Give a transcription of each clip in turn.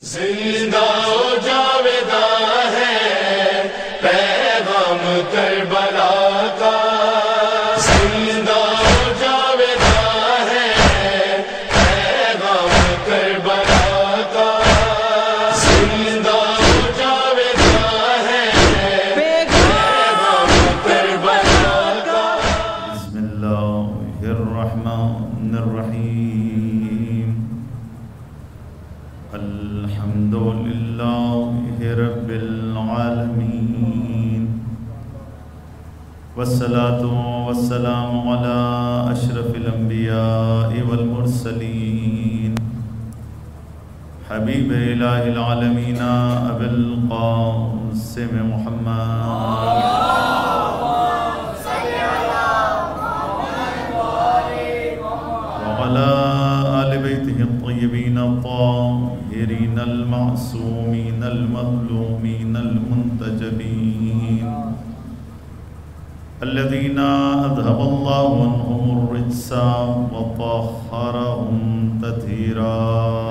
زندہ و جاویدہ ہے پیغام کربلا کا، زندہ و جاویدہ ہے پیغام کربلا کا، زندہ و جاویدہ ہے پیغام کربلا کا۔ بسم اللہ الرحمن الرحیم، الحمد للہ رب العالمین، والصلاة والسلام علی اشرف الانبیاء والمرسلین، حبیب الہ العالمین ابی القاسم محمد وعلى آل بيته الطيبين الطاهرين المعصومين المظلومين المنتجبين الذين أذهب الله عنهم الرجس وطهرهم تطهيرا.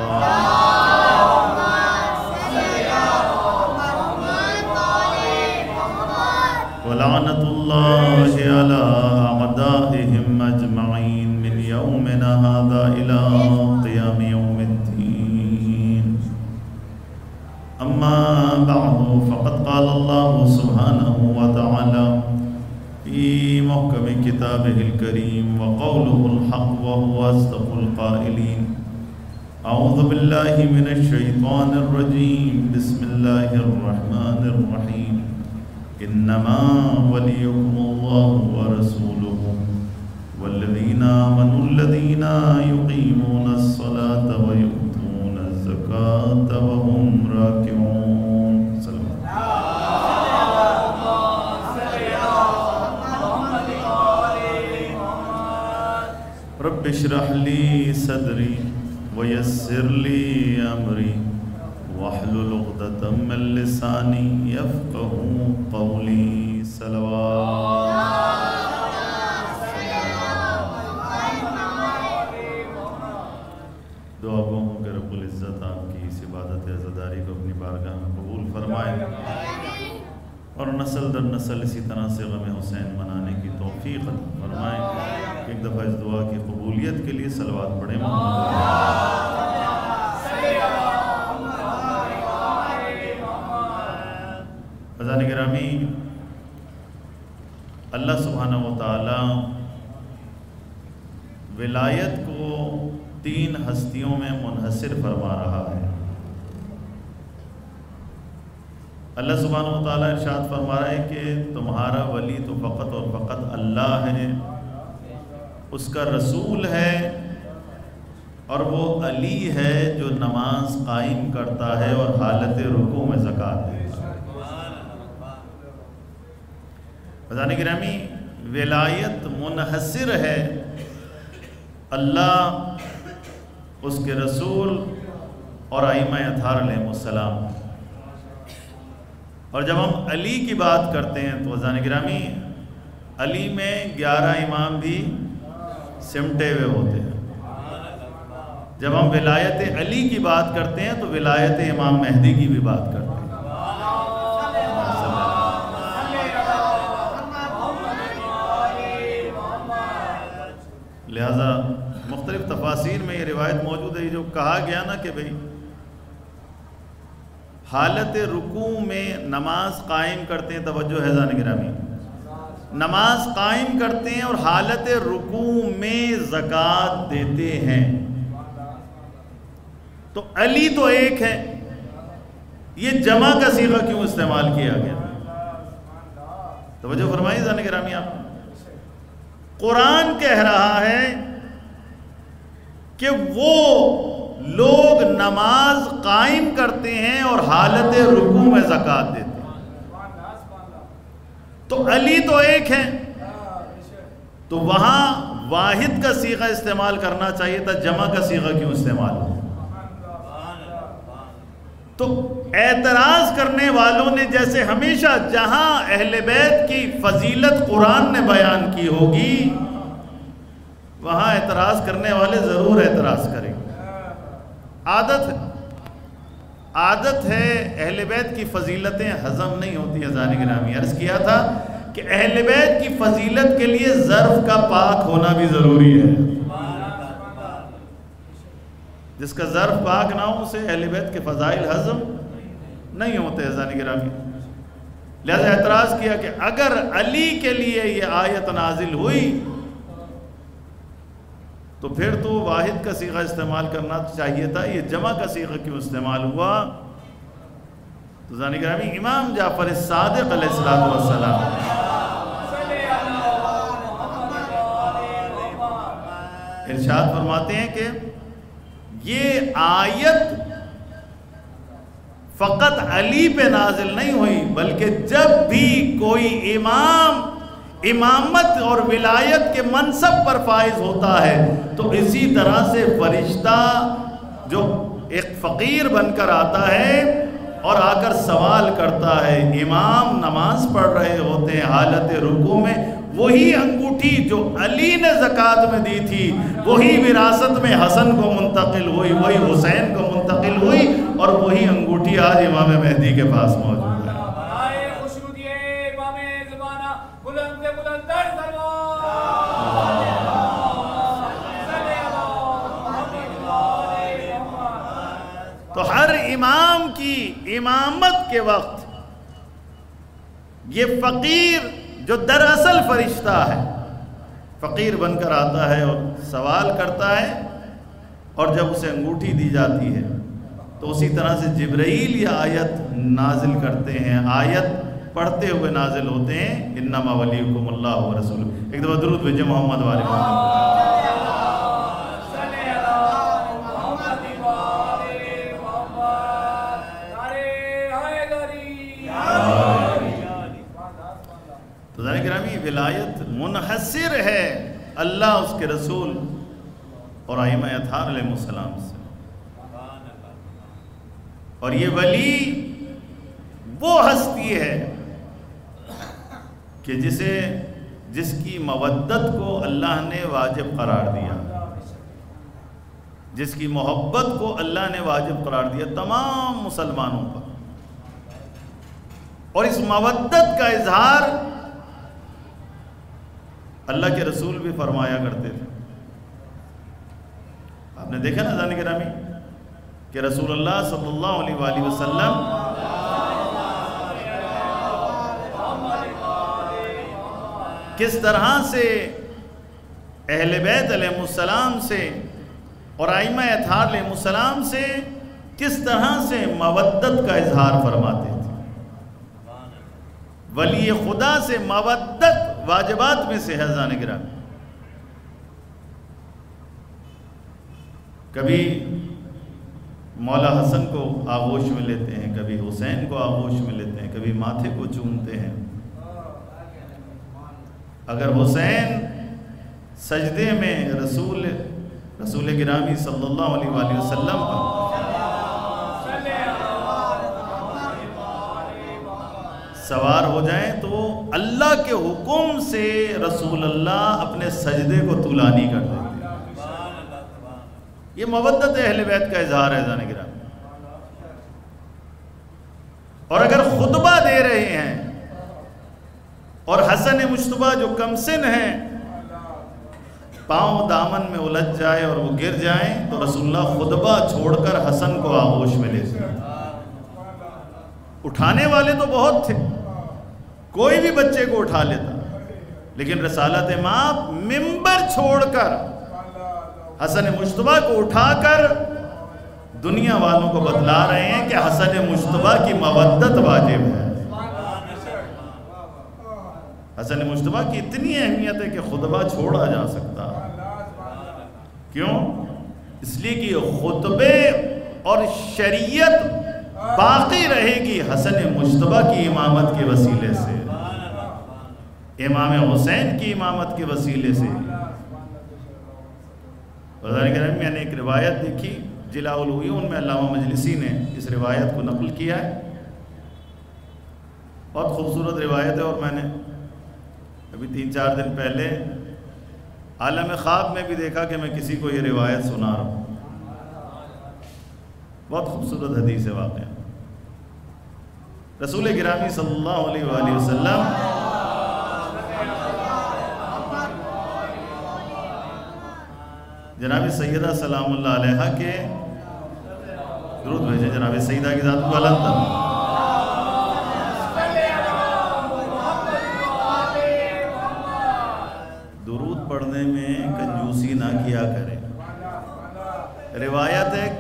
ولعنة الله على أعدائهم أجمعين من يومنا هذا إلى قيام يوم الدين. أما بعد فقد قال الله سبحانه وتعالى في محكم كتابه الكريم وقوله الحق وهو أصدق القائلين. أعوذ بالله من الشيطان الرجيم، بسم الله الرحمن الرحيم. إنما وليكم الله ورسوله والذين آمنوا الذين يقيمون الصلاة ويؤتون الزكاة وهم راكعون. رب اشرح لي صدري ويسر لي أمري واحلل عقدۃ من لسانی یفقہوا قولی. دعا گو ہوں کہ رب العزت آپ کی اس عبادت عزاداری کو اپنی بارگاہ میں قبول فرمائے اور نسل در نسل اسی طرح سے غم حسین منانے کی توفیق فرمائے. ایک دفعہ اس دعا کی قبولیت کے لیے صلوات پڑھیں. عزیزان گرامی، اللہ سبحانہ و تعالی ولایت کو تین ہستیوں میں منحصر فرما رہا ہے. اللہ سبحانہ و تعالی ارشاد فرما رہا ہے کہ تمہارا ولی تو فقط اور فقط اللہ ہے، اس کا رسول ہے، اور وہ علی ہے جو نماز قائم کرتا ہے اور حالت رکوع میں زکوٰۃ دیتا ہے. عزیزان گرامی، ولایت منحصر ہے اللہ، اس کے رسول اور ائمہ اطہار علیہ السلام. اور جب ہم علی کی بات کرتے ہیں تو عزیزان گرامی، علی میں 11 امام بھی سمٹے ہوئے ہوتے ہیں. جب ہم ولایت علی کی بات کرتے ہیں تو ولایت امام مہدی کی بھی بات کرتے ہیں. لہذا مختلف تفاسیر میں یہ روایت موجود ہے، جو کہا گیا نا کہ بھئی حالت رکوع میں نماز قائم کرتے ہیں. توجہ ہے عزیزان گرامی، نماز قائم کرتے ہیں اور حالت رکوع میں زکوٰۃ دیتے ہیں. تو علی تو ایک ہے، یہ جمع کا صیغہ کیوں استعمال کیا گیا؟ توجہ فرمائیے عزیزان گرامی، آپ قرآن کہہ رہا ہے کہ وہ لوگ نماز قائم کرتے ہیں اور حالت رکوع میں زکوٰۃ دیتے ہیں. تو علی تو ایک ہے، تو وہاں واحد کا صیغہ استعمال کرنا چاہیے تھا، جمع کا صیغہ کیوں استعمال ہو؟ تو اعتراض کرنے والوں نے جیسے ہمیشہ جہاں اہل بیت کی فضیلت قرآن نے بیان کی ہوگی وہاں اعتراض کرنے والے ضرور اعتراض کریں. عادت ہے عادت ہے اہل بیت کی فضیلتیں ہضم نہیں ہوتی. اذان گرامی عرض کیا تھا کہ اہل بیت کی فضیلت کے لیے ظرف کا پاک ہونا بھی ضروری ہے. جس کا ظرف پاک نہ ہو اسے اہل بیت کے فضائل ہضم نہیں ہوتے. اذان گرامی لہذا اعتراض کیا کہ اگر علی کے لیے یہ آیت نازل ہوئی تو پھر تو واحد کا صیغہ استعمال کرنا چاہیے تھا, یہ جمع کا صیغہ کیوں استعمال ہوا؟ تو اذان گرامی امام جعفر صادق علیہ السلام ارشاد فرماتے ہیں کہ یہ آیت فقط علی پہ نازل نہیں ہوئی بلکہ جب بھی کوئی امام امامت اور ولایت کے منصب پر فائز ہوتا ہے تو اسی طرح سے فرشتہ جو ایک فقیر بن کر آتا ہے اور آ کر سوال کرتا ہے. امام نماز پڑھ رہے ہوتے ہیں حالت رکوع میں, وہی انگوٹھی جو علی نے زکوٰۃ میں دی تھی وہی وراثت میں حسن کو منتقل ہوئی, وہی حسین کو منتقل ہوئی, اور وہی انگوٹھی آج امام مہدی کے پاس موجود ہے. تو ہر امام کی امامت کے وقت یہ فقیر جو دراصل فرشتہ ہے فقیر بن کر آتا ہے اور سوال کرتا ہے, اور جب اسے انگوٹھی دی جاتی ہے تو اسی طرح سے جبرائیل یہ آیت نازل کرتے ہیں, آیت پڑھتے ہوئے نازل ہوتے ہیں انما ولیکم اللہ ورسولہ. ایک دفعہ درود بھیجیں محمد والے محمد. تو ذرا گرامی ولایت منحصر ہے اللہ, اس کے رسول اور ائمہ اطہار علیہ السلام سے. اور یہ ولی وہ ہستی ہے کہ جس کی مودت کو اللہ نے واجب قرار دیا, جس کی محبت کو اللہ نے واجب قرار دیا تمام مسلمانوں پر. اور اس مودت کا اظہار اللہ کے رسول بھی فرمایا کرتے تھے. آپ نے دیکھا نا جان گرامی کہ رسول اللہ صلی اللہ علیہ وآلہ وسلم کس طرح سے اہل بیت علیہ السلام سے اور ائمہ اطہار علیہ السلام سے کس طرح سے مودت کا اظہار فرماتے تھے. ولی خدا سے مودت واجبات میں سے ہے جان گرامی. کبھی مولا حسن کو آغوش میں لیتے ہیں, کبھی حسین کو آغوش میں لیتے ہیں, کبھی ماتھے کو چومتے ہیں. اگر حسین سجدے میں رسول گرامی صلی اللہ علیہ وآلہ وسلم پر سوار ہو جائیں تو اللہ کے حکم سے رسول اللہ اپنے سجدے کو طولانی کر دیتے. یہ مودت اہل بیت کا اظہار ہے جان گرامی. اور اگر خطبہ دے رہے ہیں اور حسن مجتبیٰ جو کمسن ہیں پاؤں دامن میں الجھ جائے اور وہ گر جائیں تو رسول اللہ خطبہ چھوڑ کر حسن کو آغوش میں لیتے ہیں. اٹھانے والے تو بہت تھے, کوئی بھی بچے کو اٹھا لیتا, لیکن رسالت مآب منبر چھوڑ کر حسن مجتبیٰ کو اٹھا کر دنیا والوں کو بتلا رہے ہیں کہ حسن مجتبیٰ کی مودت واجب ہے. حسن مجتبیٰ کی اتنی اہمیت ہے کہ خطبہ چھوڑا جا سکتا. کیوں؟ اس لیے کہ خطبے اور شریعت باقی رہے گی حسن مجتبیٰ کی امامت کے وسیلے سے, امام حسین کی امامت کے وسیلے سے. میں نے ایک روایت دیکھی جلاء العیون میں علامہ مجلسی نے اس روایت کو نقل کیا ہے. بہت خوبصورت روایت ہے, اور میں نے ابھی 3-4 دن پہلے عالم خواب میں بھی دیکھا کہ میں کسی کو یہ روایت سنا رہا ہوں. بہت خوبصورت حدیث ہے واقعہ. رسول گرامی صلی اللہ علیہ وآلہ وسلم جناب سیدہ سلام اللہ علیہا کے درود بھیجیں. جناب سیدہ کی ذات کو بلند تر. درود پڑھنے میں کنجوسی نہ کیا کریں. روایت ہے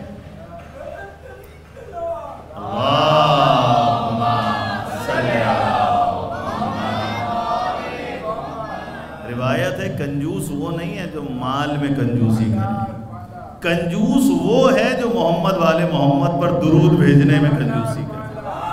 روایت ہے کنجوس وہ نہیں ہے جو مال میں کنجوسی کرے. کنجوس وہ ہے جو محمد والے محمد پر درود بھیجنے میں کنجوسی کرے.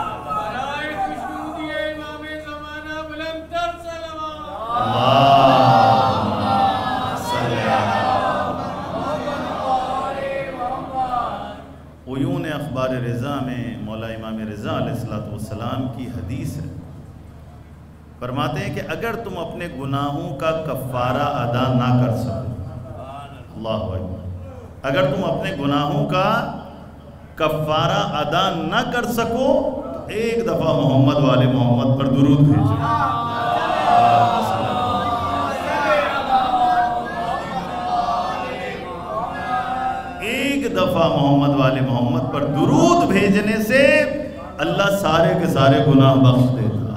عیون اخبار رضا میں مولا امام رضا علیہ السلام کی حدیث ہے. فرماتے ہیں کہ اگر تم اپنے گناہوں کا کفارہ ادا نہ کر سکو، اللہ اکبر، اگر تم اپنے گناہوں کا کفارہ ادا نہ کر سکو تو ایک دفعہ محمد والے محمد پر درود بھیجو. ایک دفعہ محمد والے محمد پر درود بھیجنے سے اللہ سارے کے سارے گناہ بخش دیتا ہے.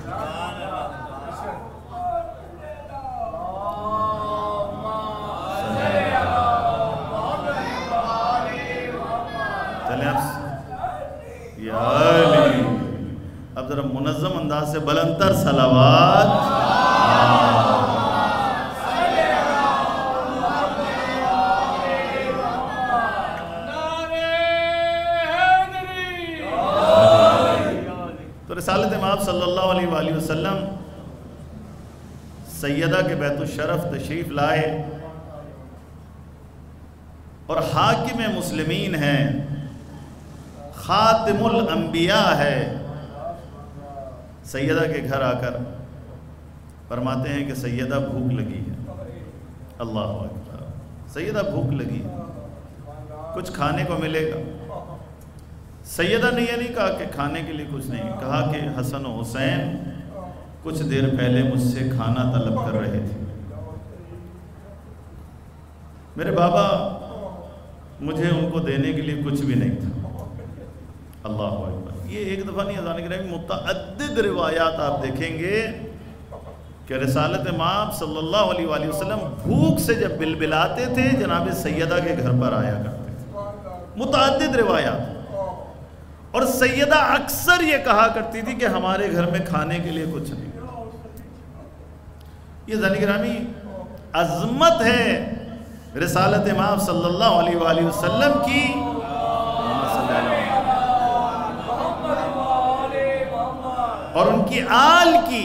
اب ذرا منظم انداز سے بلند تر صلوات. تو رسالت مآب صلی اللہ علیہ وآلہ وسلم سیدہ کے بیت الشرف تشریف لائے اور حاکم مسلمین ہیں، خاتم الانبیاء ہے. سیدہ کے گھر آ کر فرماتے ہیں کہ سیدہ بھوک لگی ہے. اللہ اکبر، سیدہ بھوک لگی ہے، کچھ کھانے کو ملے گا. سیدہ نے یہ نہیں کہا کہ کھانے کے لیے کچھ نہیں، کہا کہ حسن و حسین کچھ دیر پہلے مجھ سے کھانا طلب کر رہے تھے. میرے بابا مجھے ان کو دینے کے لیے کچھ بھی نہیں تھا. اللہ اکبر. یہ ایک دفعہ نہیں اذان کریں، متعدد روایات آپ دیکھیں گے کہ رسالت مآب صلی اللہ علیہ وآلہ وسلم بھوک سے جب بلبلاتے تھے جناب سیدہ کے گھر پر آیا کرتے تھے. متعدد روایات. اور سیدہ اکثر یہ کہا کرتی تھی کہ ہمارے گھر میں کھانے کے لیے کچھ نہیں. یہ ذن گرامی عظمت ہے رسالت مآب صلی اللہ علیہ وآلہ وسلم کی. اور ان کی آل کی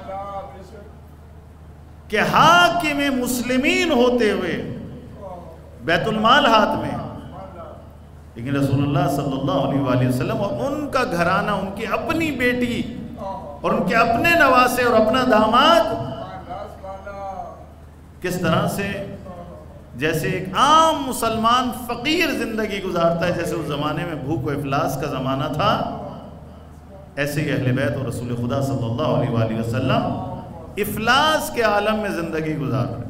کہ حاکم مسلمین ہوتے ہوئے بیت المال ہاتھ میں، لیکن رسول اللہ صلی اللہ علیہ وآلہ وسلم اور ان کا گھرانہ، ان کی اپنی بیٹی اور ان کے اپنے نواسے اور اپنا داماد کس طرح سے جیسے ایک عام مسلمان فقیر زندگی گزارتا ہے، جیسے اس زمانے میں بھوک و افلاس کا زمانہ تھا، ایسے ہی اہل بیت اور رسول خدا صلی اللہ علیہ وآلہ وسلم افلاس کے عالم میں زندگی گزار رہے.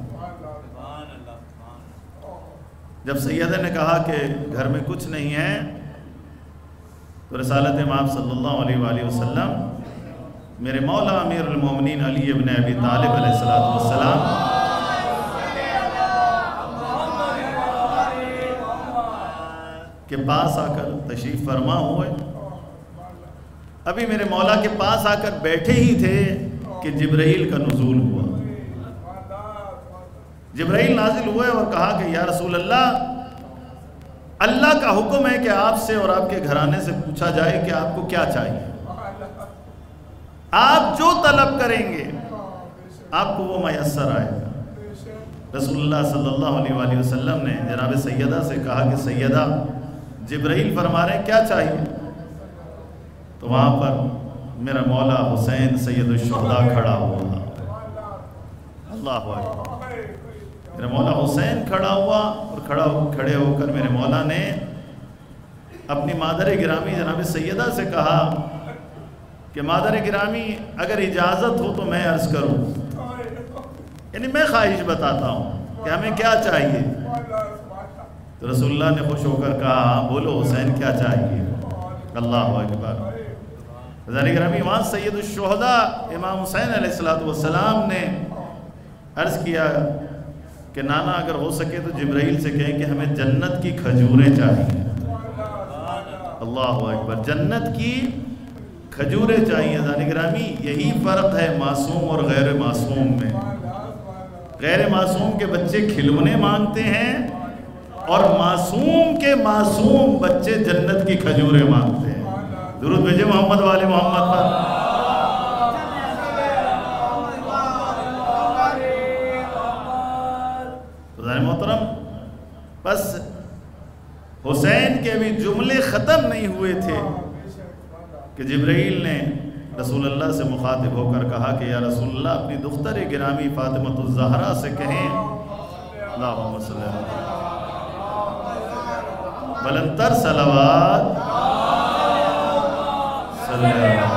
جب سیدہ نے کہا کہ گھر میں کچھ نہیں ہے تو رسالت مآب صلی اللہ علیہ وآلہ وسلم میرے مولا امیر المومنین علی ابن ابی طالب علیہ السلام کے پاس آ کر تشریف فرما ہوئے. ابھی میرے مولا کے پاس آ کر بیٹھے ہی تھے کہ جبرائیل کا نزول ہوا. جبرائیل نازل ہوئے اور کہا کہ یا رسول اللہ، اللہ کا حکم ہے کہ آپ سے اور آپ کے گھرانے سے پوچھا جائے کہ آپ کو کیا چاہیے. آپ جو طلب کریں گے آپ کو وہ میسر آئے گا. رسول اللہ صلی اللہ علیہ وآلہ وسلم نے جناب سیدہ سے کہا کہ سیدہ، جبرائیل فرما رہے ہیں کیا چاہیے؟ تو وہاں پر میرا مولا حسین سید الشہداء کھڑا ہوا. اللہ اکبر. میرا مولا حسین کھڑا ہوا اور کھڑے ہو کر میرے مولا نے اپنی مادر گرامی جناب سیدہ سے کہا کہ مادر گرامی اگر اجازت ہو تو میں عرض کروں، یعنی میں خواہش بتاتا ہوں کہ ہمیں کیا چاہیے۔ تو رسول اللہ نے خوش ہو کر کہا ہاں بولو حسین کیا چاہیے۔ اللہ اکبر۔ حضرت گرامی وہاں سید الشہداء امام حسین علیہ السلام نے عرض کیا کہ نانا اگر ہو سکے تو جبرائیل سے کہیں کہ ہمیں جنت کی کھجوریں چاہیے۔ اللہ اکبر، جنت کی کھجوریں چاہیے۔ حضرت گرامی یہی فرق ہے معصوم اور غیر معصوم میں۔ غیر معصوم کے بچے کھلونے مانگتے ہیں اور معصوم کے معصوم بچے جنت کی کھجوریں مانگتے ہیں۔ درود بھیجے محمد والے محمد پر۔ حضرت محترم، بس حسین کے بھی جملے ختم نہیں ہوئے تھے کہ جبرائیل نے رسول اللہ سے مخاطب ہو کر کہا کہ یا رسول اللہ اپنی دختر گرامی فاطمۃ الزہرا سے کہیں اللہم صلی اللہ بلندتر صلوات صلی اللہ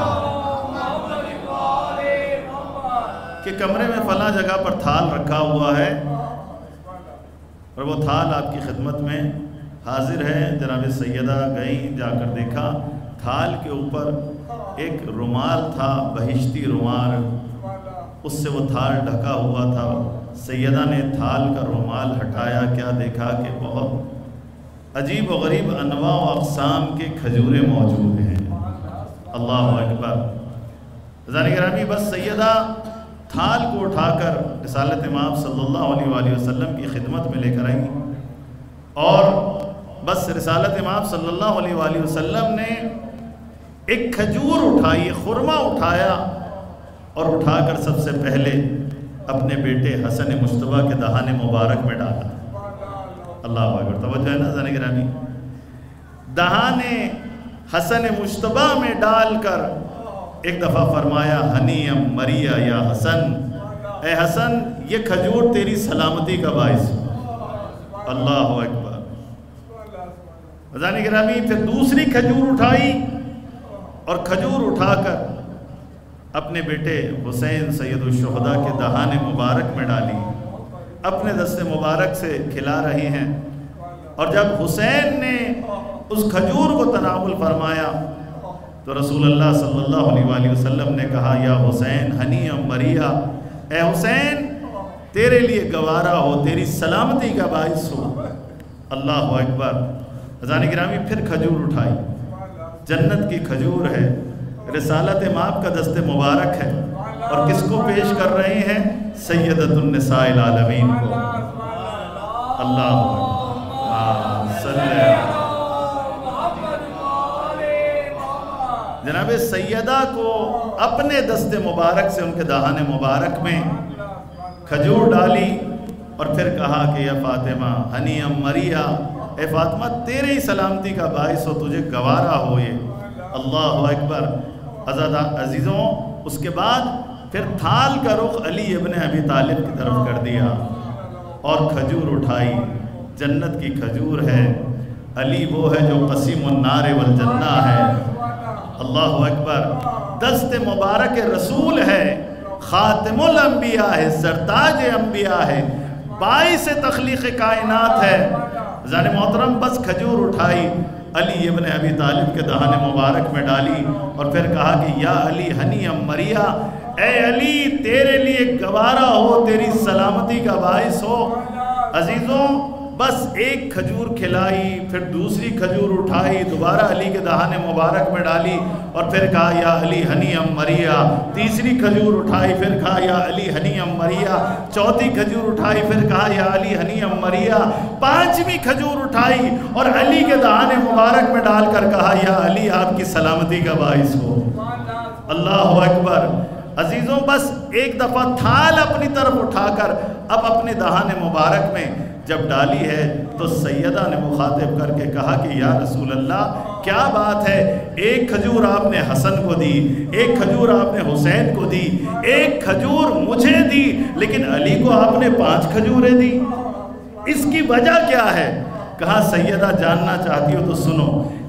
کہ کمرے میں فلاں جگہ پر تھال رکھا ہوا ہے اور وہ تھال آپ کی خدمت میں حاضر ہے۔ جناب سیدہ گئیں، جا کر دیکھا تھال کے اوپر ایک رومال تھا، بہشتی رومال، اس سے وہ تھال ڈھکا ہوا تھا۔ سیدہ نے تھال کا رومال ہٹایا، کیا دیکھا کہ بہت عجیب و غریب انواع و اقسام کے کھجوریں موجود ہیں۔ اللہ اکبر۔ حضرات گرامی بس سیدہ تھال کو اٹھا کر رسالت امام صلی اللہ علیہ وآلہ وسلم کی خدمت میں لے کر آئی اور بس رسالت امام صلی اللہ علیہ وآلہ وسلم نے ایک کھجور اٹھائی، خرما اٹھایا اور اٹھا کر سب سے پہلے اپنے بیٹے حسن مجتبیٰ کے دہان مبارک میں ڈالا۔ اللہ اکبر، توجہ ہے نا حضرات گرامی؟ دہان حسن مجتبیٰ میں ڈال کر ایک دفعہ فرمایا ہنیم مریا یا حسن، اے حسن یہ کھجور تیری سلامتی کا باعث۔ اللہ اکبر۔ حضرات گرامی پھر دوسری کھجور اٹھائی اور کھجور اٹھا کر اپنے بیٹے حسین سید الشہداء کے دہان مبارک میں ڈالی، اپنے دست مبارک سے کھلا رہی ہیں۔ اور جب حسین نے اس کھجور کو تناول فرمایا تو رسول اللہ صلی اللہ علیہ وآلہ وسلم نے کہا یا حسین ہنیم مریا، اے حسین تیرے لیے گوارا ہو، تیری سلامتی کا باعث ہو۔ اللہ اکبر۔ حضرات گرامی پھر کھجور اٹھائی، جنت کی کھجور ہے، رسالت امام کا دست مبارک ہے، اور کس کو پیش کر رہے ہیں؟ سیدۃ النساء العالمین کو۔ اللہ جناب سیدہ کو اپنے دست مبارک سے ان کے دہان مبارک میں کھجور ڈالی اور پھر کہا کہ یا فاطمہ ہنیم مریا، اے فاطمہ تیرے ہی سلامتی کا باعث ہو، تجھے گوارا ہو یہ۔ اللہ اکبر۔ عزیزوں اس کے بعد پھر تھال کا رخ علی ابن ابی طالب کی طرف کر دیا اور کھجور اٹھائی، جنت کی کھجور ہے۔ علی وہ ہے جو قسیم النار والجنہ ہے۔ اللہ اکبر۔ دست مبارک رسول ہے، خاتم الانبیاء ہے، سرتاج انبیاء ہے، باعث تخلیق کائنات ہے۔ حضرات محترم بس کھجور اٹھائی، علی ابن ابی طالب کے دہان مبارک میں ڈالی اور پھر کہا کہ یا علی ہنیم مریا، اے علی تیرے لیے گوارا ہو، تیری سلامتی کا باعث ہو۔ عزیزوں بس ایک کھجور کھلائی، پھر دوسری کھجور اٹھائی، دوبارہ علی کے دہان مبارک میں ڈالی اور پھر کہا یا علی ہنیم مریا، تیسری کھجور اٹھائی، پھر کہا یا علی ہنیم مریا، چوتھی کھجور اٹھائی، پھر کہا یا علی ہنیم مریا، پانچویں کھجور اٹھائی اور علی کے دہان مبارک میں ڈال کر کہا یا علی آپ کی سلامتی کا باعث ہو۔ اللہ اکبر۔ عزیزوں بس ایک دفعہ تھال اپنی طرف اٹھا کر اب اپنے دہان مبارک میں جب ڈالی ہے تو سیدہ نے مخاطب کر کے کہا کہ یا رسول اللہ کیا بات ہے، ایک کھجور آپ نے حسن کو دی، ایک کھجور آپ نے حسین کو دی، ایک کھجور مجھے دی، لیکن علی کو آپ نے 5 کھجوریں دی، اس کی وجہ کیا ہے؟ کہا سیدہ جاننا چاہتی ہو تو سنو،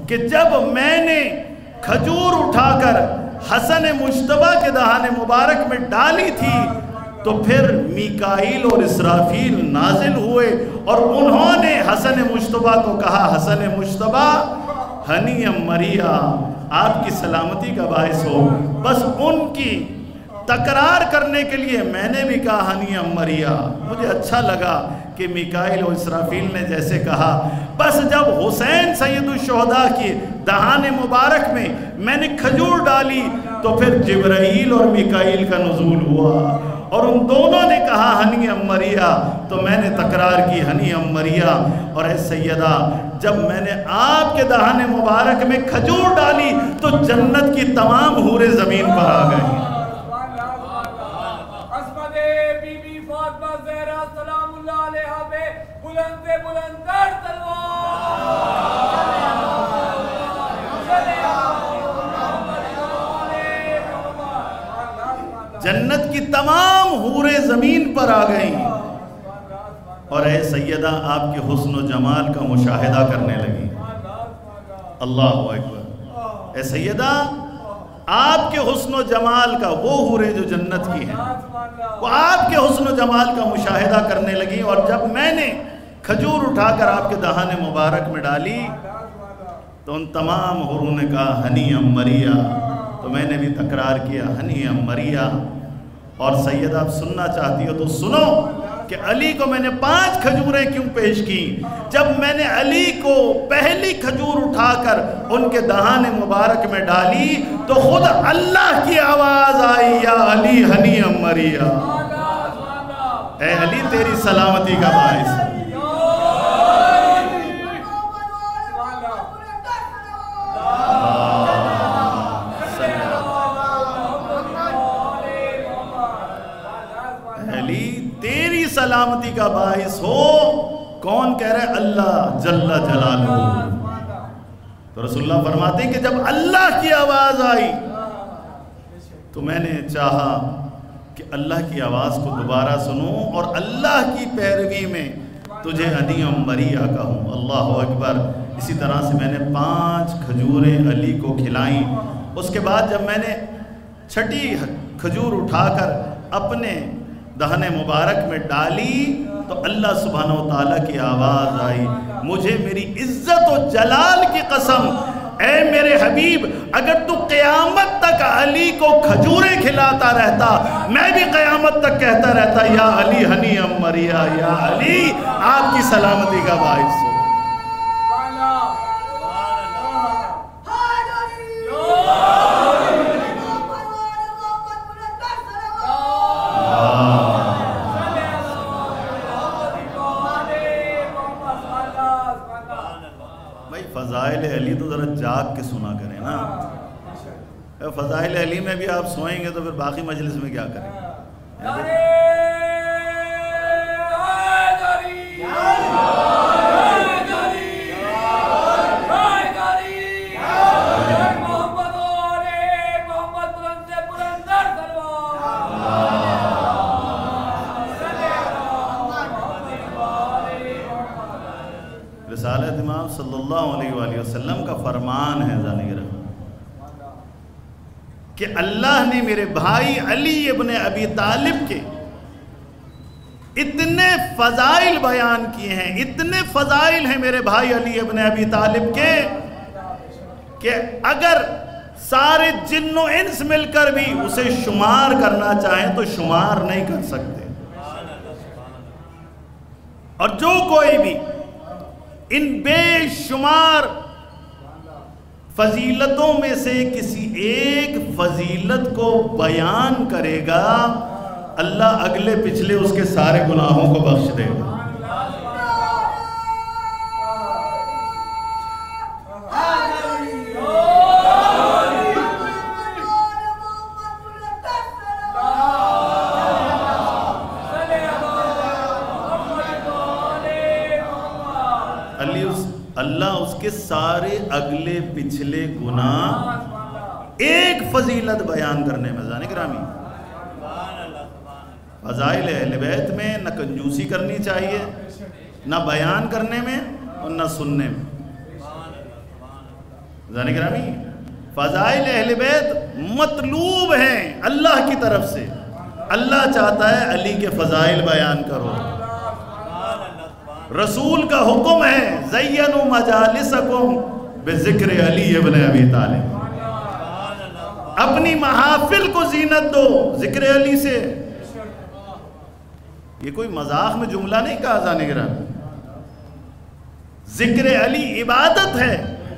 کہ جب میں نے کھجور اٹھا کر حسن مجتبیٰ کے دہان مبارک میں ڈالی تھی تو پھر میکائیل اور اسرافیل نازل ہوئے اور انہوں نے حسن مجتبیٰ کو کہا حسن مجتبیٰ ہنیم مریا آپ کی سلامتی کا باعث ہو. بس ان کی تکرار کرنے کے لیے میں نے بھی کہا ہنیم مریا. مجھے اچھا لگا کہ میکائیل اور اسرافیل نے جیسے کہا. بس جب حسین سید الشہداء کی دہان مبارک میں نے کھجور ڈالی تو پھر جبرائیل اور میکائیل کا نزول ہوا اور ان دونوں نے کہا ہنیم مریا تو میں نے تکرار کی ہنیم مریا. اور اے سیدہ جب میں نے آپ کے دہان مبارک میں کھجور ڈالی تو جنت کی تمام حوریں زمین پر آ گئیں. جنت کی تمام حوریں زمین پر آ گئیں اور اے سیدہ آپ کے حسن و جمال کا مشاہدہ کرنے لگی. اللہ اکبر. اے سیدہ آپ کے حسن و جمال کا وہ حوریں جو جنت کی ہیں وہ آپ کے حسن و جمال کا مشاہدہ کرنے لگی. اور جب میں نے کھجور اٹھا کر آپ کے دہان مبارک میں ڈالی تو ان تمام حوروں نے کہا ہنیم مریا تو میں نے بھی تکرار کیا ہنیم مریا. اور سیدہ آپ سننا چاہتی ہو تو سنو کہ علی کو میں نے 5 کھجوریں کیوں پیش کی. جب میں نے علی کو پہلی کھجور اٹھا کر ان کے دہان مبارک میں ڈالی تو خود اللہ کی آواز آئی یا علی ہنیم مریا. اے علی تیری سلامتی کا باعث. سلامتی کا باعث ہو. کون کہہ رہے؟ اللہ جل جلالہ. تو رسول اللہ فرماتے ہیں کہ جب اللہ کی آواز آئی تو میں نے چاہا کہ اللہ کی آواز کو دوبارہ سنوں اور اللہ کی پیروی میں تجھے ہنیم مریا کہوں. اللہ اکبر. اسی طرح سے میں نے 5 کھجوریں علی کو کھلائیں. اس کے بعد جب میں نے 6ٹھی کھجور اٹھا کر اپنے دہن مبارک میں ڈالی تو اللہ سبحانہ و تعالیٰ کی آواز آئی. مجھے میری عزت و جلال کی قسم اے میرے حبیب اگر تو قیامت تک علی کو کھجوریں کھلاتا رہتا میں بھی قیامت تک کہتا رہتا یا علی ہنیم مریا یا علی آپ کی سلامتی کا باعث ہو. فضائل علی تو ذرا جاگ کے سنا کریں نا. فضائل علی میں بھی آپ سوئیں گے تو پھر باقی مجلس میں کیا کریں. رسالت امام صلی اللہ علیہ وآلہ وسلم کا فرمان ہے ذانگر کہ اللہ نے میرے بھائی علی ابن ابی طالب کے اتنے فضائل بیان کیے ہیں. اتنے فضائل ہیں میرے بھائی علی ابن ابی طالب کے کہ اگر سارے جن و انس مل کر بھی اسے شمار کرنا چاہیں تو شمار نہیں کر سکتے. اور جو کوئی بھی ان بے شمار فضیلتوں میں سے کسی ایک فضیلت کو بیان کرے گا اللہ اگلے پچھلے اس کے سارے گناہوں کو بخش دے گا. اللہ اس کے سارے اگلے پچھلے گناہ ایک فضیلت بیان کرنے میں جانے گرامی. فضائل اہل بیت میں نہ کنجوسی کرنی چاہیے نہ بیان کرنے میں اور نہ سننے میں. ذہن گرامی فضائل اہل بیت مطلوب ہیں اللہ کی طرف سے. اللہ چاہتا ہے علی کے فضائل بیان کرو. رسول کا حکم ہے زینوا مجالسکم بذکر علی ابن ابی طالب. اپنی محافل کو زینت دو ذکر علی سے. یہ کوئی مذاق میں جملہ نہیں کہا ذہن گرامی. ذکر علی عبادت ہے.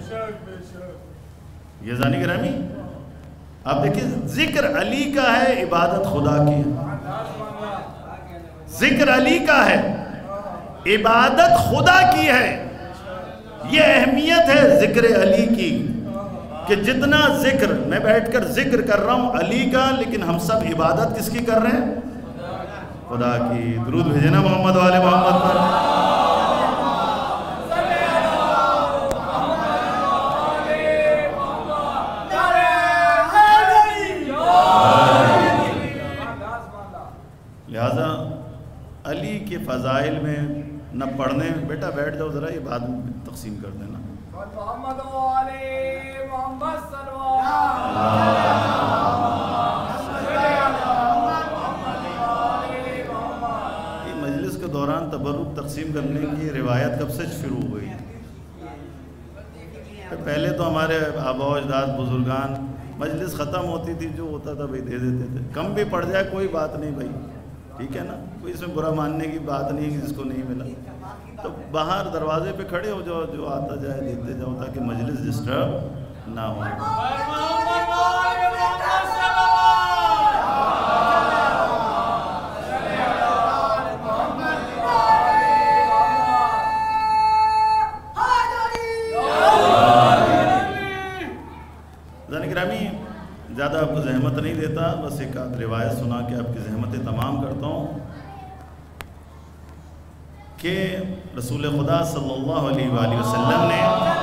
یہ ذہن گرامی آپ دیکھیں ذکر علی کا ہے عبادت خدا کی ہے. ذکر علی کا ہے عبادت خدا کی ہے. یہ اہمیت ہے ذکر علی کی کہ جتنا ذکر میں بیٹھ کر ذکر کر رہا ہوں علی کا، لیکن ہم سب عبادت کس کی کر رہے ہیں؟ خدا کی. درود بھیجنا محمد والے محمد پر. لہذا علی کے فضائل میں نہ پڑھنے بیٹا بیٹھ جاؤ ذرا، یہ بعد میں تقسیم کر دینا. محمد علی محمد صلی یہ مجلس کے دوران تبرک تقسیم کرنے کی روایت کب سے شروع ہوئی؟ پہلے تو ہمارے آباء و اجداد بزرگان مجلس ختم ہوتی تھی جو ہوتا تھا بھائی دے دیتے تھے. کم بھی پڑ جائے کوئی بات نہیں بھائی، ٹھیک ہے نا، کوئی اس میں برا ماننے کی بات نہیں ہے. جس کو نہیں ملا تو باہر دروازے پہ کھڑے ہو جاؤ، جو آتا جائے دیتے جاؤ تاکہ مجلس ڈسٹرب نہ ہو. ذہن گرامی زیادہ آپ کو زحمت نہیں دیتا، بس ایک آدھ روایت سنا کے آپ کی زحمتیں تمام کرتا ہوں کہ رسول خدا صلی اللہ علیہ وآلہ وسلم نے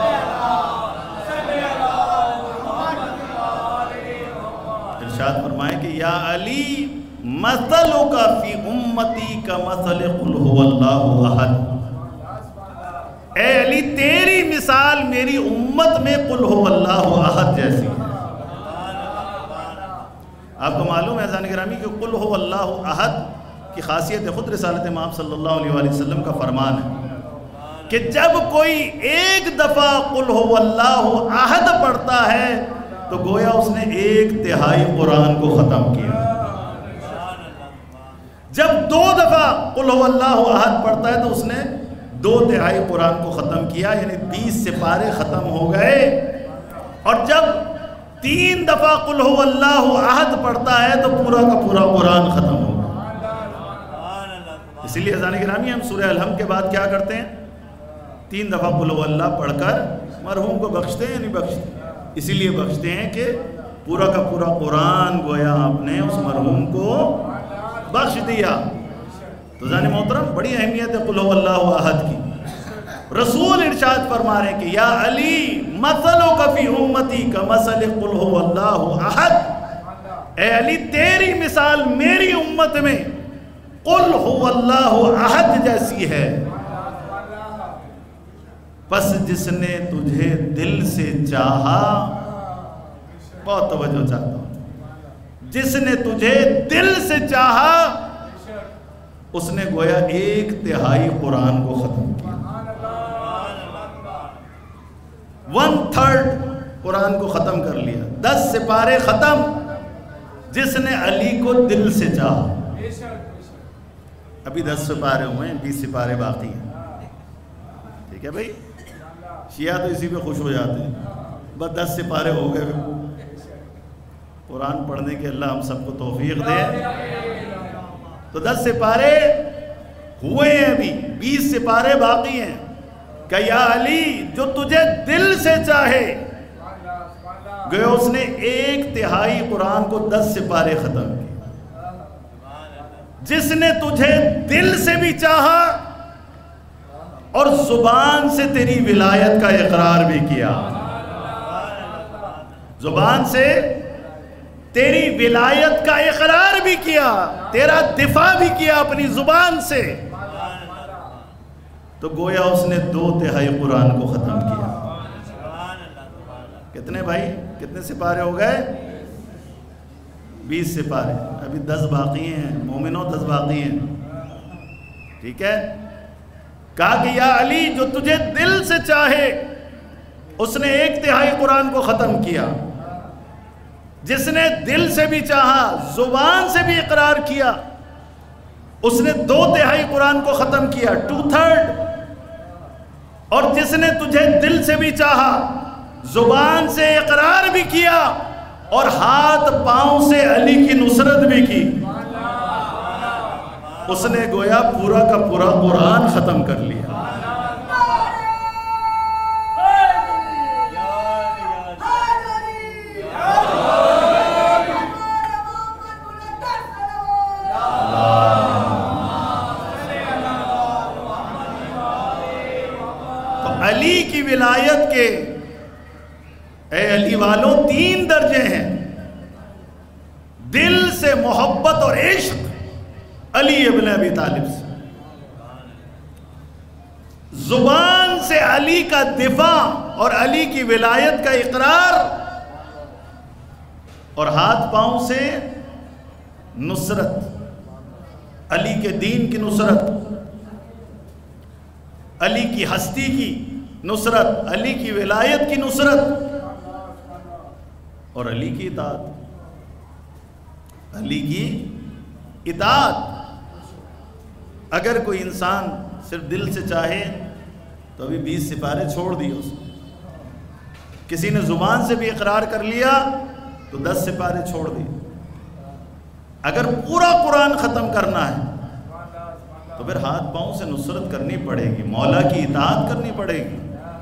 ارشاد فرمایا کہ یا علی مثلک فی امتی کمثل قل هو اللہ احد. اے علی تیری مثال میری امت میں قل هو اللہ احد جیسی ہے. آپ کو معلوم ہے ذہن گرامی کہ قل هو اللہ احد کی خاصیت خود رسالت امام صلی اللہ علیہ وآلہ وسلم کا فرمان ہے کہ جب کوئی ایک دفعہ قل هو اللہ احد پڑھتا ہے تو گویا اس نے 1/3 قرآن کو ختم کیا. جب 2 دفعہ قل هو اللہ احد پڑھتا ہے تو اس نے 2/3 قرآن کو ختم کیا، یعنی 20 سپارے ختم ہو گئے. اور جب 3 دفعہ قل هو اللہ احد پڑھتا ہے تو پورا کا پورا قرآن ختم ہو گیا. اسی لیے ذہن گرامی ہم سورہ الحمد کے بعد کیا کرتے ہیں؟ 3 دفعہ قل هو اللہ پڑھ کر مرحوم کو بخشتے ہیں یا نہیں بخشتے؟ اسی لیے بخشتے ہیں کہ پورا کا پورا قرآن گویا آپ نے اس مرحوم کو بخش دیا. تو ذہن محترم بڑی اہمیت ہے قل هو اللہ احد کی. رسول ارشاد فرما رہے ہیں کہ یا علی مثلک فی امتی کمثل قل هو اللہ احد. اے علی تیری مثال میری امت میں قل هو اللہ احد جیسی ہے. پس جس نے تجھے دل سے چاہا، بہت توجہ چاہتا ہوں، جس نے تجھے دل سے چاہا اس نے گویا 1/3 قرآن کو ختم کیا. 1/3 قرآن کو ختم کر لیا. 10 سپارے ختم جس نے علی کو دل سے چاہا. ابھی 10 سپارے ہوئے ہیں، 20 سپارے باقی ہیں. ٹھیک ہے بھائی، شیعہ تو اسی پہ خوش ہو جاتے ہیں، بس 10 سپارے ہو گئے. قرآن پڑھنے کے اللہ ہم سب کو توفیق دے. تو 10 سپارے ہوئے ہیں، ابھی 20 سپارے باقی ہیں. کہ یا علی جو تجھے دل سے چاہے، گویا اس نے 1/3 قرآن کو 10 سپارے ختم کیے. جس نے تجھے دل سے بھی چاہا اور زبان سے تیری ولایت کا اقرار بھی کیا، زبان سے تیری ولایت کا اقرار بھی کیا، تیرا دفاع بھی کیا اپنی زبان سے، تو گویا اس نے 2/3 قرآن کو ختم کیا. کتنے بھائی، کتنے سپارے ہو گئے؟ 20 سپارے، ابھی 10 باقی ہیں، مومنوں 10 باقی ہیں، ٹھیک ہے؟ کہا کہ یا علی جو تجھے دل سے چاہے اس نے 1/3 قرآن کو ختم کیا، جس نے دل سے بھی چاہا، زبان سے بھی اقرار کیا، اس نے 2/3 قرآن کو ختم کیا، 2/3، اور جس نے تجھے دل سے بھی چاہا، زبان سے اقرار بھی کیا، اور ہاتھ پاؤں سے علی کی نصرت بھی کی، اس نے گویا پورا کا پورا قرآن ختم کر لیا۔ علی کی ولایت کے اے علی والوں 3 درجے ہیں، دل سے محبت اور عشق علی ابن ابی طالب سے، زبان سے علی کا دفاع اور علی کی ولایت کا اقرار، اور ہاتھ پاؤں سے نصرت، علی کے دین کی نصرت، علی کی ہستی کی نصرت، علی کی ولایت کی نصرت، اور علی کی اطاعت، علی کی اطاعت۔ اگر کوئی انسان صرف دل سے چاہے تو ابھی 20 سپارے چھوڑ دیے اس نے، کسی نے زبان سے بھی اقرار کر لیا تو 10 سپارے چھوڑ دیے۔ اگر پورا قرآن ختم کرنا ہے تو پھر ہاتھ پاؤں سے نصرت کرنی پڑے گی، مولا کی اطاعت کرنی پڑے گی۔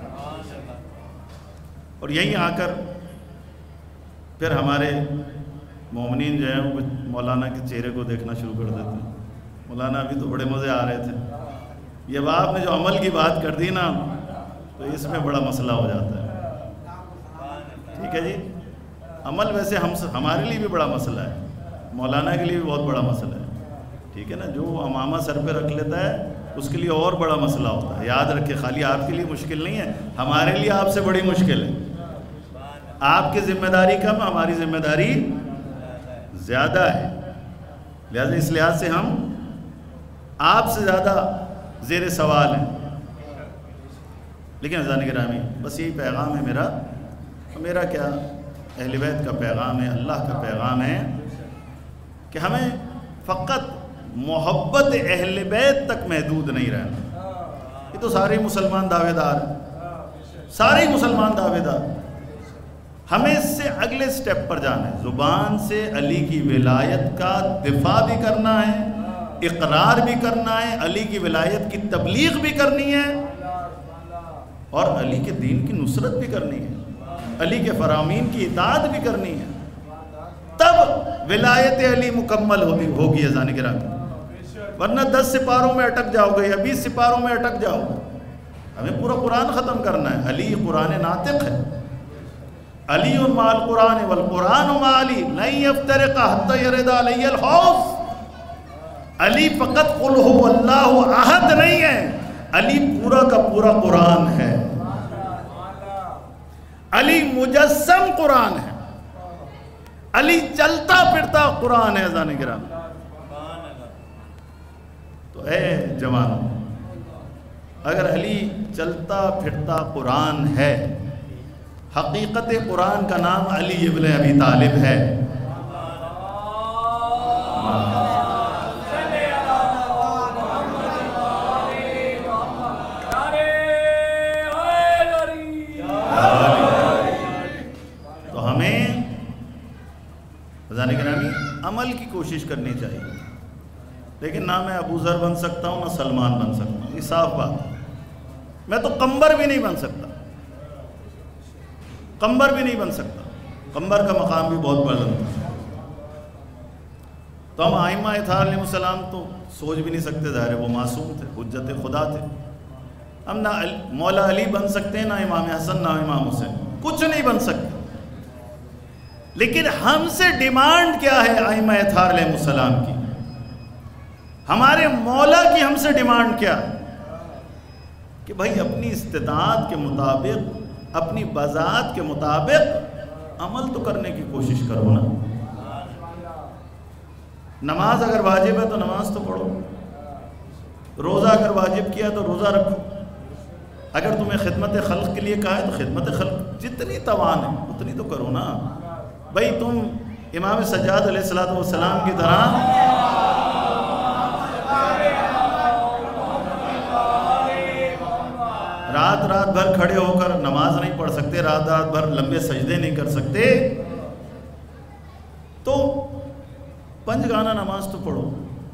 اور یہیں آ کر پھر ہمارے مومنین جو ہیں وہ مولانا کے چہرے کو دیکھنا شروع کر دیتے ہیں، مولانا ابھی تو بڑے مزے آ رہے تھے، یہ آپ نے جو عمل کی بات کر دی نا تو اس میں بڑا مسئلہ ہو جاتا ہے، ٹھیک ہے جی؟ عمل ویسے ہمارے لیے بھی بڑا مسئلہ ہے، مولانا کے لیے بھی بہت بڑا مسئلہ ہے، ٹھیک ہے نا؟ جو امامہ سر پہ رکھ لیتا ہے اس کے لیے اور بڑا مسئلہ ہوتا ہے۔ یاد رکھے، خالی آپ کے لیے مشکل نہیں ہے، ہمارے لیے آپ سے بڑی مشکل ہے۔ آپ کی ذمہ داری کم، ہماری ذمہ داری زیادہ ہے، لہذا اس لحاظ سے ہم آپ سے زیادہ زیر سوال ہیں۔ لیکن عزیزان گرامی، بس یہی پیغام ہے میرا کیا اہل بیت کا پیغام ہے، اللہ کا پیغام ہے کہ ہمیں فقط محبت اہل بیت تک محدود نہیں رہنا۔ یہ تو سارے مسلمان دعوے دار ہیں، سارے مسلمان دعوے دار، ہمیں اس سے اگلے سٹیپ پر جانا ہے، زبان سے علی کی ولایت کا دفاع بھی کرنا ہے، اقرار بھی کرنا ہے، علی کی ولایت کی تبلیغ بھی کرنی ہے، اور علی کے دین کی نصرت بھی کرنی ہے، علی کے فرامین کی اطاعت بھی کرنی ہے، تب ولایت علی مکمل ہوگی اذان گرامی، ورنہ 10 سپاروں میں اٹک جاؤ گے یا 20 سپاروں میں اٹک جاؤ گے۔ ہمیں پورا قرآن ختم کرنا ہے۔ علی قرآن ناطق ہے، علی مع القرآن والقرآن مع علی لن یفترق حتی یرد علی الحوض۔ علی فقط قل هو اللہ احد نہیں ہے، علی پورا کا پورا قرآن ہے، علی مجسم قرآن ہے، علی چلتا پھرتا قرآن ہے اذان گرامی۔ تو اے جوانوں، اگر علی چلتا پھرتا قرآن ہے، حقیقت قرآن کا نام علی ابن ابی طالب ہے۔ تو ہمیں بتانے کے نامی عمل کی کوشش کرنی چاہیے، لیکن نہ میں ابو ذر بن سکتا ہوں نہ سلمان بن سکتا ہوں، یہ صاف بات ہے۔ میں تو قمبر بھی نہیں بن سکتا، قمبر بھی نہیں بن سکتا، قمبر کا مقام بھی بہت بلند ہے۔ تو ہم ائمہ اطہار علیہ السلام تو سوچ بھی نہیں سکتے، ظاہر ہے وہ معصوم تھے، حجت خدا تھے۔ ہم نہ مولا علی بن سکتے ہیں، نہ امام حسن، نہ امام حسین، کچھ نہیں بن سکتے۔ لیکن ہم سے ڈیمانڈ کیا ہے ائمہ اطہار علیہ السلام کی؟ ہمارے مولا کی ہم سے ڈیمانڈ کیا کہ بھائی اپنی استطاعت کے مطابق اپنی بذات کے مطابق عمل تو کرنے کی کوشش کرو نا. نماز اگر واجب ہے تو نماز تو پڑھو. روزہ اگر واجب کیا تو روزہ رکھو. اگر تمہیں خدمت خلق کے لیے کہا ہے تو خدمت خلق جتنی توان ہے اتنی تو کرو نا. بھائی تم امام سجاد علیہ السلام کی طرح رات بھر کھڑے ہو کر نماز نہیں پڑھ سکتے, رات بھر لمبے سجدے نہیں کر سکتے, تو پنجگانہ نماز تو پڑھو.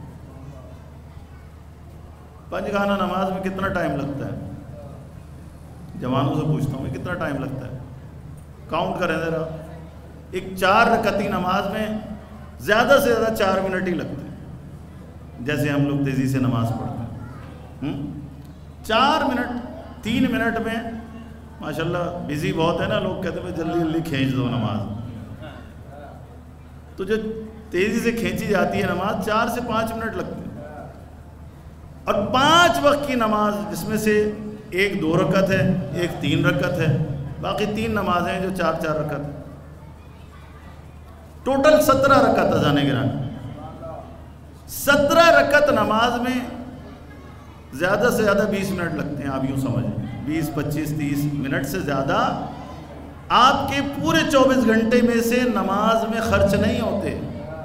پنجگانہ نماز میں کتنا ٹائم لگتا ہے؟ جوانوں سے پوچھتا ہوں کتنا ٹائم لگتا ہے؟ کاؤنٹ کریں ذرا. ایک 4 رکعتی نماز میں زیادہ سے زیادہ 4 منٹ ہی لگتے ہیں, جیسے ہم لوگ تیزی سے نماز پڑھتے ہیں. 4 منٹ 3 منٹ میں ماشاءاللہ بزی بہت ہے نا, لوگ کہتے ہیں جلدی جلدی کھینچ دو نماز. تو جو تیزی سے کھینچی جاتی ہے نماز 4 سے 5 منٹ لگتے ہیں. اور 5 وقت کی نماز جس میں سے ایک 2 رکعت ہے, ایک 3 رکعت ہے, باقی 3 نمازیں ہیں جو 4 رکعت ہیں. ٹوٹل 17 رکعت اذان گرامی. 17 رکعت نماز میں زیادہ سے زیادہ 20 منٹ لگتے ہیں. آپ یوں سمجھیں 20 25 30 منٹ سے زیادہ آپ کے پورے 24 گھنٹے میں سے نماز میں خرچ نہیں ہوتے.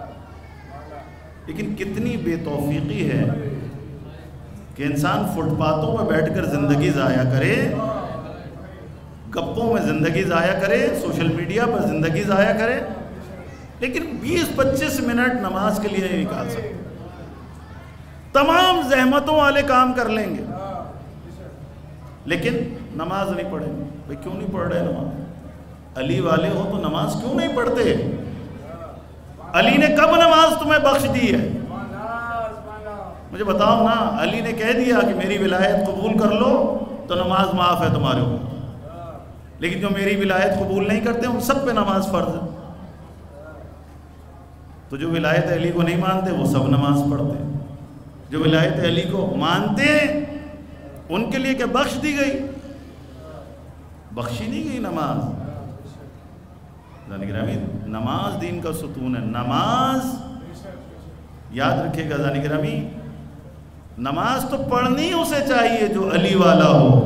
لیکن کتنی بے توفیقی ہے کہ انسان فٹ پاتھوں پر بیٹھ کر زندگی ضائع کرے, گپوں میں زندگی ضائع کرے, سوشل میڈیا پر زندگی ضائع کرے, لیکن 20-25 منٹ نماز کے لیے نہیں نکال سکتے. تمام زحمتوں والے کام کر لیں گے لیکن نماز نہیں پڑھیں گے. بھائی کیوں نہیں پڑھ رہے نماز؟ علی والے ہو تو نماز کیوں نہیں پڑھتے؟ علی نے کب نماز تمہیں بخش دی ہے؟ مجھے بتاؤ نا. علی نے کہہ دیا کہ میری ولایت قبول کر لو تو نماز معاف ہے تمہارے اوپر, لیکن جو میری ولایت قبول نہیں کرتے ان سب پہ نماز فرض ہے. تو جو ولایت علی کو نہیں مانتے وہ سب نماز پڑھتے ہیں, جو ولایت علی کو مانتے ہیں ان کے لیے کیا بخش دی گئی؟ بخشی نہیں گئی نماز. گرامی نماز دین کا ستون ہے. نماز یاد رکھے گا ذانی گرامی, نماز تو پڑھنی اسے چاہیے جو علی والا ہو.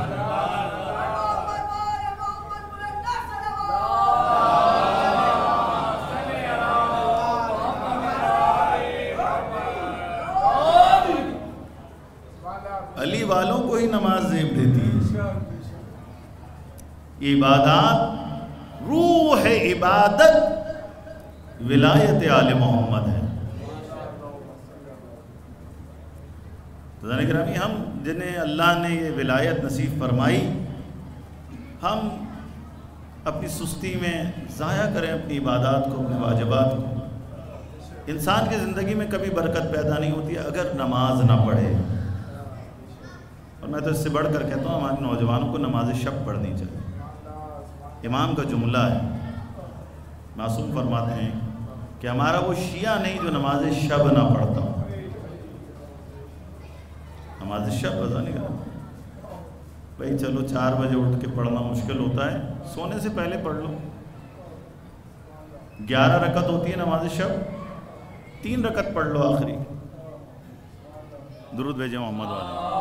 علی والوں کو ہی نماز زیب دیتی ہے. یہ عبادات روح عبادت ولایت آل محمد ہے. گرامی ہم جنہیں اللہ نے یہ ولایت نصیب فرمائی, ہم اپنی سستی میں ضائع کریں اپنی عبادات کو, اپنے واجبات کو. انسان کی زندگی میں کبھی برکت پیدا نہیں ہوتی ہے اگر نماز نہ پڑھے. اور میں تو اس سے بڑھ کر کہتا ہوں ہمارے نوجوانوں کو نماز شب پڑھنی چاہیے. امام کا جملہ ہے, معصوم فرماتے ہیں کہ ہمارا وہ شیعہ نہیں جو نماز شب نہ پڑھتا ہو. نماز شب اذان گرامی بھائی چلو 4 بجے اٹھ کے پڑھنا مشکل ہوتا ہے, سونے سے پہلے پڑھ لو. 11 رکعت ہوتی ہے نماز شب, 3 رکعت پڑھ لو آخری. درود بھیجے محمد والے.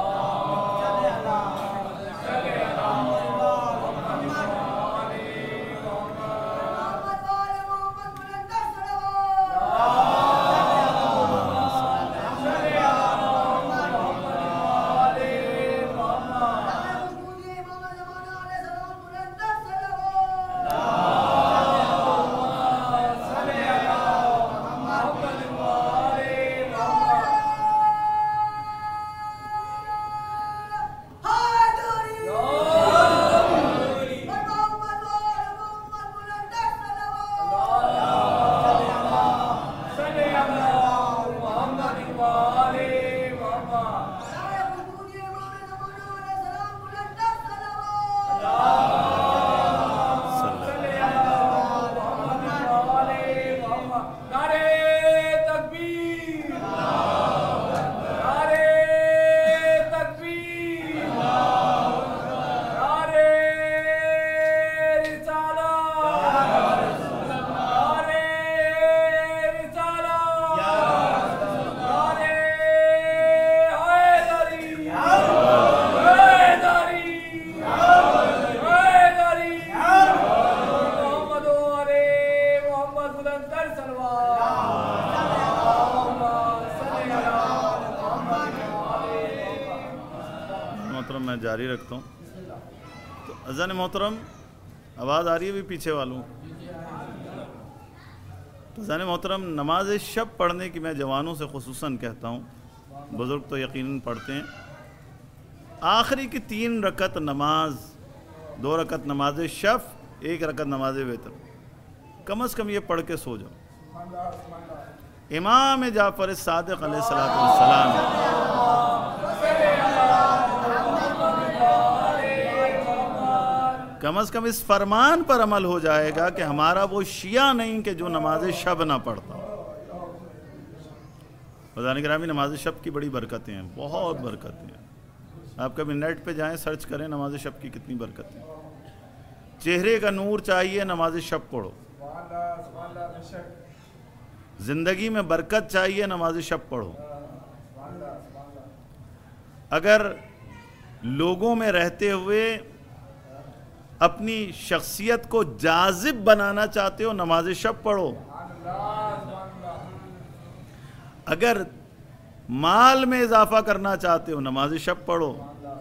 جاری رکھتا ہوں. تو اذان محترم آواز آ رہی ہے بھی پیچھے والوں؟ تو اذان محترم نماز شب پڑھنے کی میں جوانوں سے خصوصاً کہتا ہوں، بزرگ تو یقیناً پڑھتے ہیں. آخری کی 3 رکعت نماز، 2 رکعت نماز شب، 1 رکعت نماز وتر، کم از کم یہ پڑھ کے سو جاؤ. امام جعفر صادق علیہ السلام کم از کم اس فرمان پر عمل ہو جائے گا کہ ہمارا وہ شیعہ نہیں کہ جو نماز شب نہ پڑھتا. بزرگان گرامی، نماز شب کی بڑی برکتیں ہیں، بہت برکتیں ہیں. آپ کبھی نیٹ پہ جائیں، سرچ کریں نماز شب کی کتنی برکتیں. چہرے کا نور چاہیے، نماز شب پڑھو. زندگی میں برکت چاہیے، نماز شب پڑھو. اگر لوگوں میں رہتے ہوئے اپنی شخصیت کو جاذب بنانا چاہتے ہو، نماز شب پڑھو. اگر مال میں اضافہ کرنا چاہتے ہو، نماز شب پڑھو.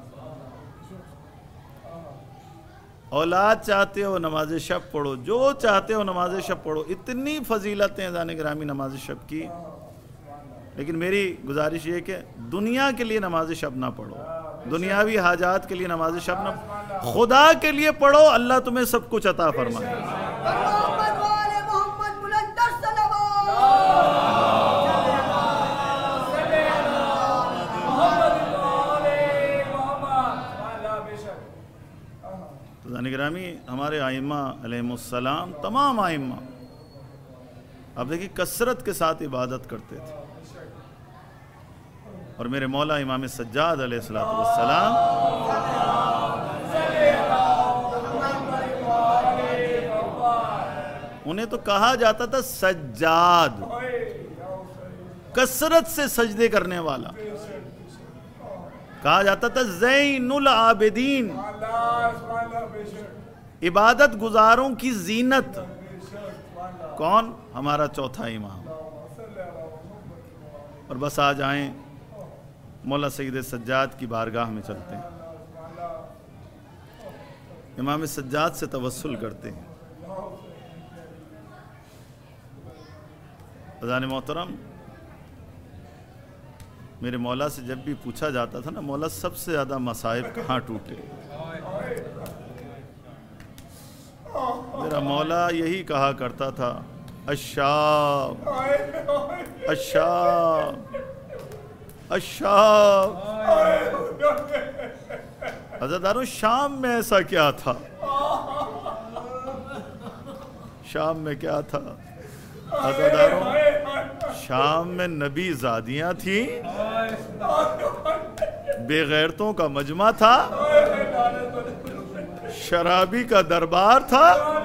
اولاد چاہتے ہو، نماز شب پڑھو. جو چاہتے ہو نماز شب پڑھو. اتنی فضیلتیں ہیں عزیزان گرامی نماز شب کی. لیکن میری گزارش یہ کہ دنیا کے لیے نماز شب نہ پڑھو، دنیاوی حاجات کے لیے نماز شب نہ پڑھو. خدا کے لیے پڑھو، اللہ تمہیں سب کچھ عطا فرمائے. گرامی، ہمارے ائمہ علیہم السلام، تمام ائمہ اب دیکھیں کثرت کے ساتھ عبادت کرتے تھے. اور میرے مولا امام سجاد علیہ السلام انہیں تو کہا جاتا تھا سجاد، کثرت سے سجدے کرنے والا. کہا جاتا تھا زین العابدین، عبادت گزاروں کی زینت. کون؟ ہمارا چوتھا امام. اور بس آ جائیں مولا سید سجاد کی بارگاہ میں چلتے ہیں، امام سجاد سے توسل کرتے ہیں. اذان محترم، میرے مولا سے جب بھی پوچھا جاتا تھا نا، مولا سب سے زیادہ مصائب کہاں ٹوٹے، میرا مولا یہی کہا کرتا تھا، الشام الشام الشام. عزیزانو، شام میں ایسا کیا تھا؟ شام میں کیا تھا عزیزانو؟ شام میں نبی زادیاں تھیں، بے غیرتوں کا مجمع تھا، شرابی کا دربار تھا.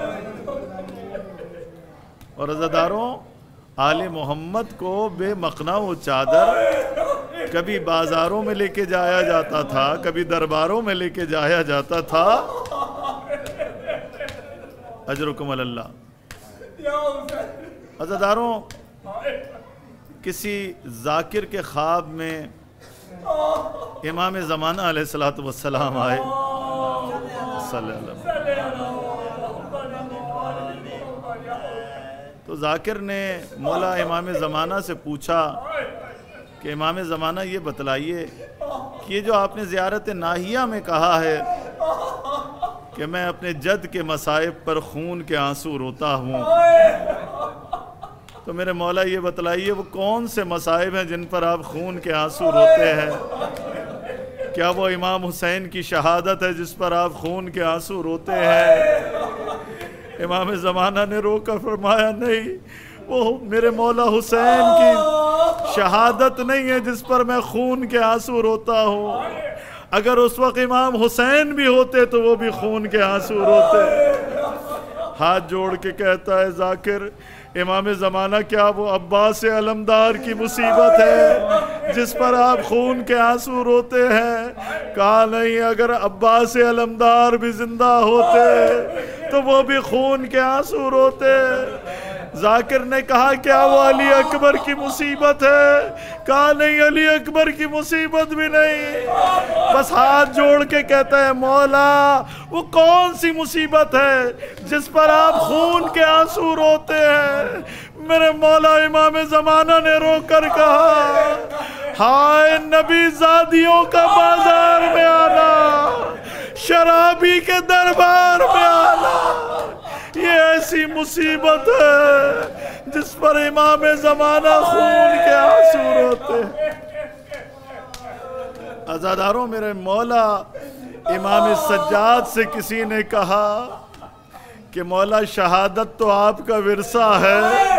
اور عزیزانو، آل محمد کو بے مقنع و چادر کبھی بازاروں میں لے کے جایا جاتا تھا، کبھی درباروں میں لے کے جایا جاتا تھا. اجرکم اللہ. عزیزانو، کسی ذاکر کے خواب میں امام زمانہ علیہ السلام آئے صلی اللہ علیہ وسلم. تو ذاکر نے مولا امام زمانہ سے پوچھا کہ امام زمانہ یہ بتلائیے کہ یہ جو آپ نے زیارت ناہیہ میں کہا ہے کہ میں اپنے جد کے مصائب پر خون کے آنسو روتا ہوں، تو میرے مولا یہ بتلائیے وہ کون سے مصائب ہیں جن پر آپ خون کے آنسو روتے ہیں؟ کیا وہ امام حسین کی شہادت ہے جس پر آپ خون کے آنسو روتے ہیں؟ امام زمانہ نے رو کر فرمایا، نہیں، وہ میرے مولا حسین کی شہادت نہیں ہے جس پر میں خون کے آنسو روتا ہوں. اگر اس وقت امام حسین بھی ہوتے تو وہ بھی خون کے آنسو روتے. ہاتھ جوڑ کے کہتا ہے ذاکر، امام زمانہ کیا وہ عباس علمدار کی مصیبت ہے جس پر آپ خون کے آنسو روتے ہیں؟ کہا نہیں، اگر عباس علمدار بھی زندہ ہوتے تو وہ بھی خون کے آنسو روتے۔ ذاکر نے کہا کیا وہ علی اکبر کی مصیبت ہے؟ کہا نہیں، علی اکبر کی مصیبت بھی نہیں، بس ہاتھ جوڑ کے کہتا ہے مولا وہ کون سی مصیبت ہے جس پر آپ خون کے آنسو روتے ہیں؟ میرے مولا امام زمانہ نے رو کر کہا ہائے نبی زادیوں کا بازار میں آنا، شرابی کے دربار میں آنا، یہ ایسی مصیبت ہے جس پر امام زمانہ خون کے آنسو روتے ہیں۔ عزاداروں، میرے مولا امام سجاد سے کسی نے کہا کہ مولا شہادت تو آپ کا ورثہ ہے،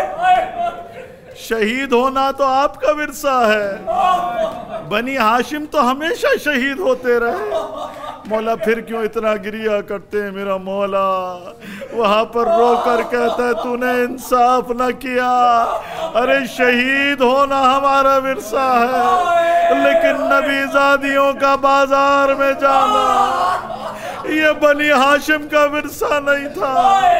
شہید ہونا تو آپ کا ورثہ ہے، بنی ہاشم تو ہمیشہ شہید ہوتے رہے، مولا پھر کیوں اتنا گریہ کرتے ہیں؟ میرا مولا وہاں پر رو کر کہتا ہے تو نے انصاف نہ کیا، ارے شہید ہونا ہمارا ورثہ ہے لیکن نبی زادیوں کا بازار میں جانا یہ بنی ہاشم کا ورثہ نہیں تھا۔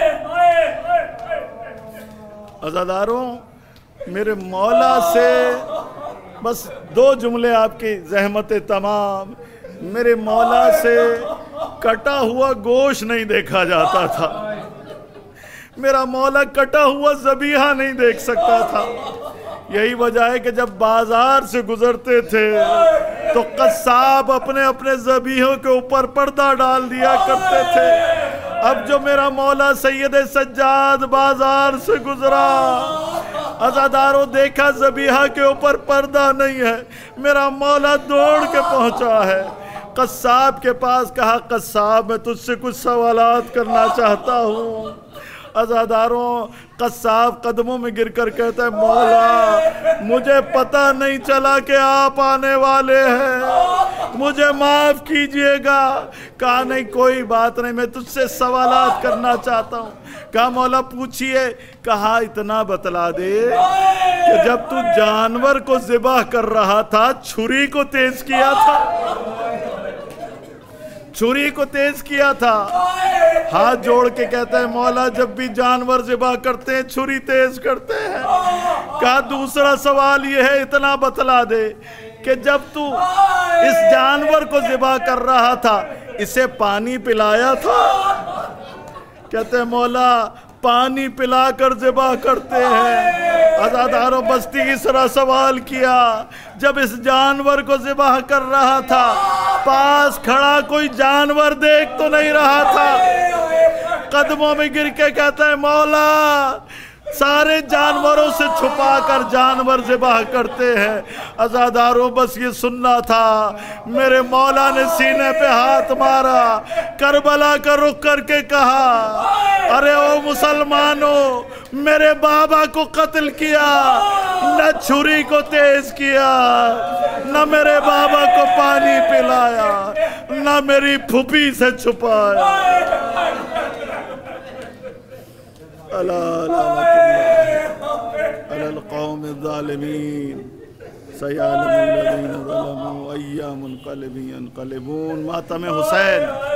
عزاداروں، میرے مولا سے بس دو جملے آپ کی زحمت تمام، میرے مولا سے کٹا ہوا گوشت نہیں دیکھا جاتا تھا، میرا مولا کٹا ہوا ذبیحہ نہیں دیکھ سکتا تھا۔ یہی وجہ ہے کہ جب بازار سے گزرتے تھے تو قصاب اپنے اپنے ذبیحوں کے اوپر پردہ ڈال دیا کرتے تھے۔ اب جو میرا مولا سید سجاد بازار سے گزرا، عزاداروں دیکھا ذبیحہ کے اوپر پردہ نہیں ہے، میرا مولا دوڑ کے پہنچا ہے، قصاب کے پاس کہا قصاب میں تجھ سے کچھ سوالات کرنا چاہتا ہوں۔ عزاداروں، قصاب قدموں میں گر کر کہتا ہے مولا مجھے پتہ نہیں چلا کہ آپ آنے والے ہیں، مجھے معاف کیجئے گا۔ کہا نہیں کوئی بات نہیں، میں تجھ سے سوالات کرنا چاہتا ہوں۔ کہا مولا پوچھئے۔ کہا اتنا بتلا دے کہ جب تو جانور کو ذبح کر رہا تھا چھری کو تیز کیا تھا، چھری کو تیز کیا تھا۔ ہاتھ جوڑ کے کہتا ہے مولا جب بھی جانور ذبح کرتے ہیں چھری تیز کرتے ہیں۔ کہا دوسرا سوال یہ ہے اتنا بتلا دے کہ جب تو اس جانور کو ذبح کر رہا تھا اسے پانی پلایا تھا؟ کہتے ہیں مولا پانی پلا کر ذبح کرتے ہیں۔ عزاداروں بس تیسرا سوال کیا، جب اس جانور کو ذبح کر رہا تھا پاس کھڑا کوئی جانور دیکھ تو نہیں رہا تھا؟ قدموں میں گر کے کہتا ہے مولا سارے جانوروں سے چھپا کر جانور ذبح کرتے ہیں۔ عزاداروں بس یہ سننا تھا۔ میرے مولا نے سینے پہ ہاتھ مارا، کربلا کا رخ کر کے کہا ارے او مسلمانوں، میرے بابا کو قتل کیا، نہ چھری کو تیز کیا، نہ میرے بابا کو پانی پلایا، نہ میری پھوپھی سے چھپایا۔ علی القوم الظالمین سیعلم الذین ظلموا ای منقلب ینقلبون۔ ماتم حسین